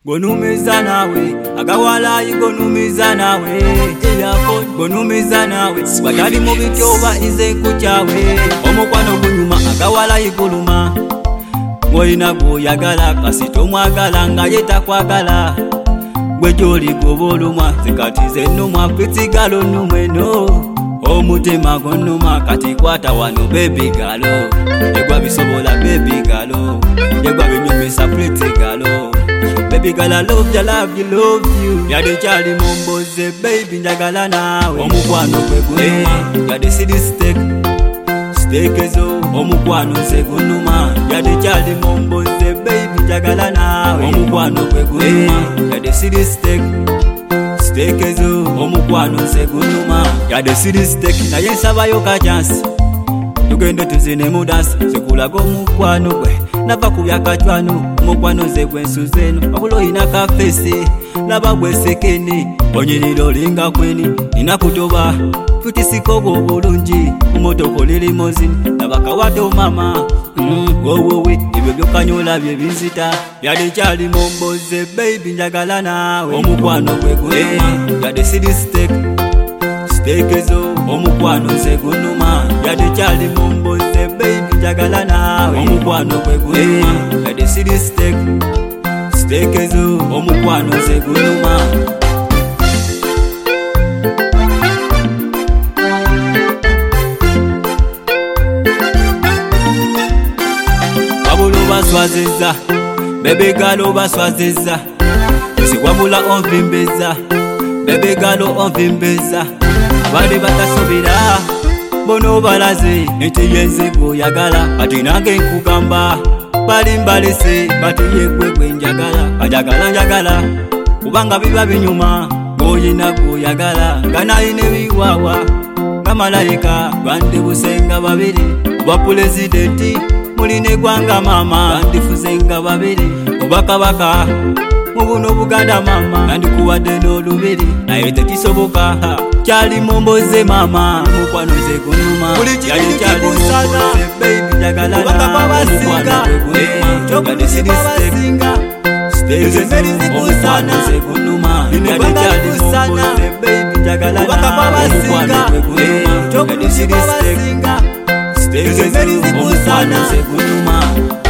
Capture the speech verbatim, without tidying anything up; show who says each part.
Speaker 1: Gonumiza nawe, agawala igonumiza nawe. Earphone gonumiza nawe, watali mu bityoba ize kuchawe. Omukwano gunyuma agawala iguluma. Ngoyina goyagala kasito mwagala nga yetakwagala. Gwe joli goboluma zikatize numwa kwitigalo numweno. Omutima gonuma kati kwata wano baby galo. Yegwa bisobola baby galo. Yegwa binyumisa pretty galo. Baby girl, I love you, love you, love you. Ya de chali momboze, baby, njagala nawe. Omukwano kwe gunuma, ya de city steak, steak ezo. Omukwano se gunuma, ya de chali momboze, baby, njagala nawe. Omukwano kwe gunuma, ya de city steak, steak ezo. Omukwano se gunuma, ya de city steak. Na yensaba yoka chance, tugende tuzine mudansi. Sekulaga omukwano kwe, nava kubya kachwano. Mukwano ze gwensuzeno wabulo ina kafesi laba gwesekeni onyiriro linga kweni nina kutoba futi sikogo bulungi umotoko lili mozini nabakawato mama mm, wowowe ibyo byokanyola bye bizita byali cyali momboze baby njagala nawe omukwano gwe gunuma yade city steak steak ezo omukwano ze gunuma yade cyali momboze baby njagala nawe omukwano gwe gunuma yade city steak steak ezo omukwano ze gunuma. Babulo baswaziza bebe galo baswaziza siwabula onvimbeza bebe galo onvimbeza abali batasobira bono balaze enti yenze goyagala ati nange nkugamba bali mbalese bati yegwe gwenjagala ajagala njagala kubanga biba binyuma goyina goyagala ganayine biwawa ngamalayika bandi busenga babiri oba pulezidenti muline gwanga mama bandi fuzenga babiri oba kabaka mubuno buganda mama bandi kuwadde n'olubiri naye tekisoboka kyali momboze mama mukwano ze gunuma yali kyali momboze baby jagala kubanga babasinga yali city steak steak omukwano ze gunuma yali kyali momboze baby jagala kubanga babasinga yali city steak steak omukwano ze gunuma.